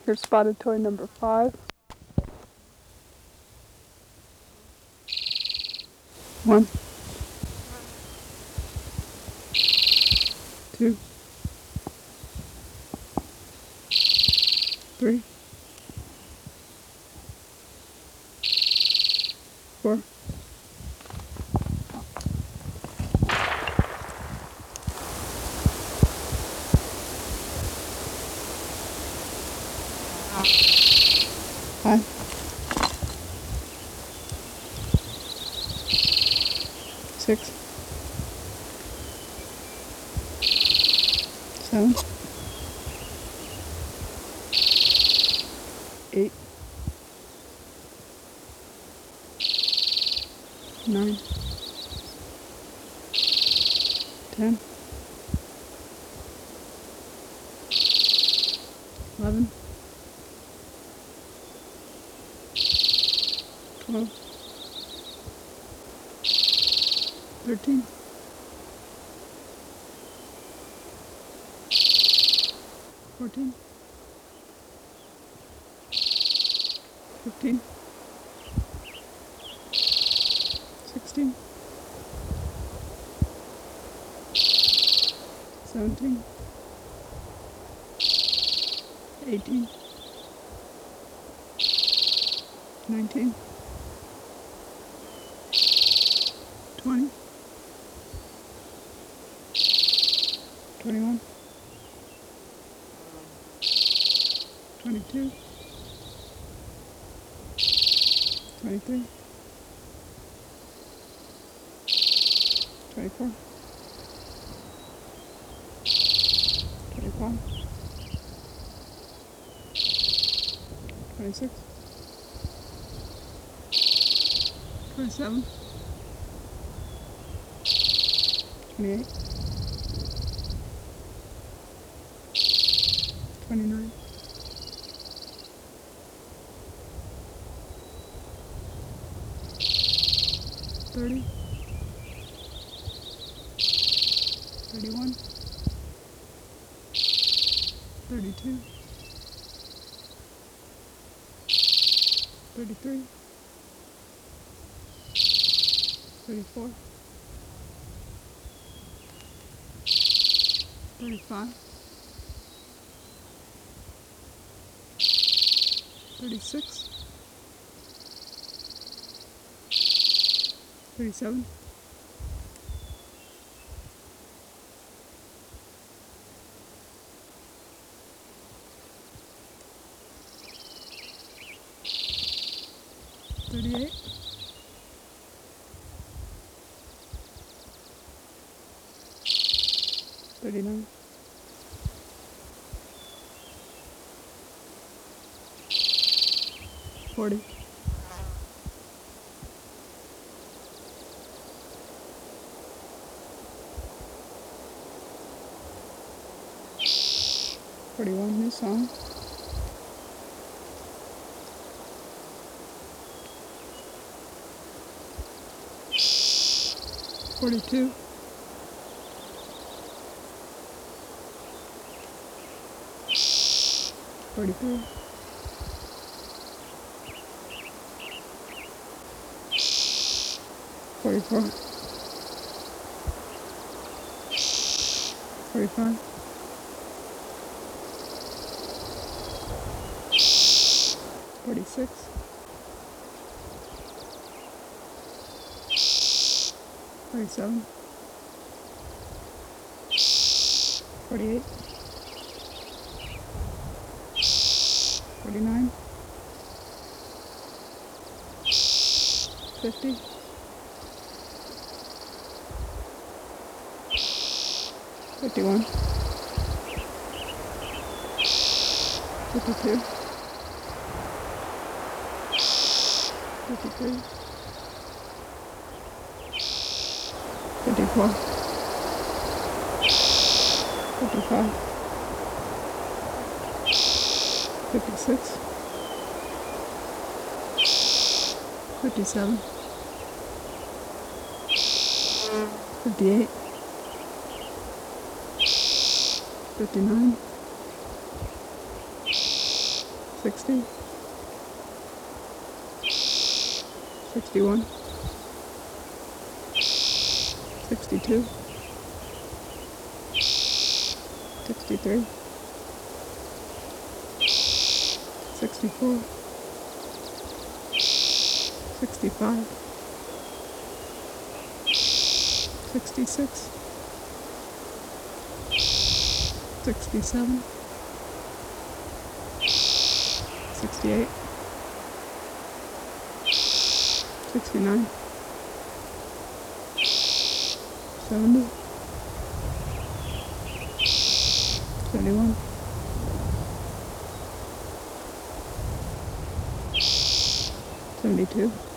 Here's spotted toy number 5. 1, 2, 3, 4, 5, 6, 7, 8, 9, 10, 11, 12, 13, 14, 15, 16, 17, 18, 19, 20, 21, 22, 23, 24, 25, 26, 27, 28, 29, 30, 31, 32, 33, 34, 35, 36, 37, 38, 39, 40, 41, new song. 42, 43, 44, 45, 46, 47, 48, 49, 50, 51, 52, 53, 54, 55, 56, 57, 58, 59, 60, 61, 62, 63, 64, 65, 66, 67, 68, 69, 70, 71, 72,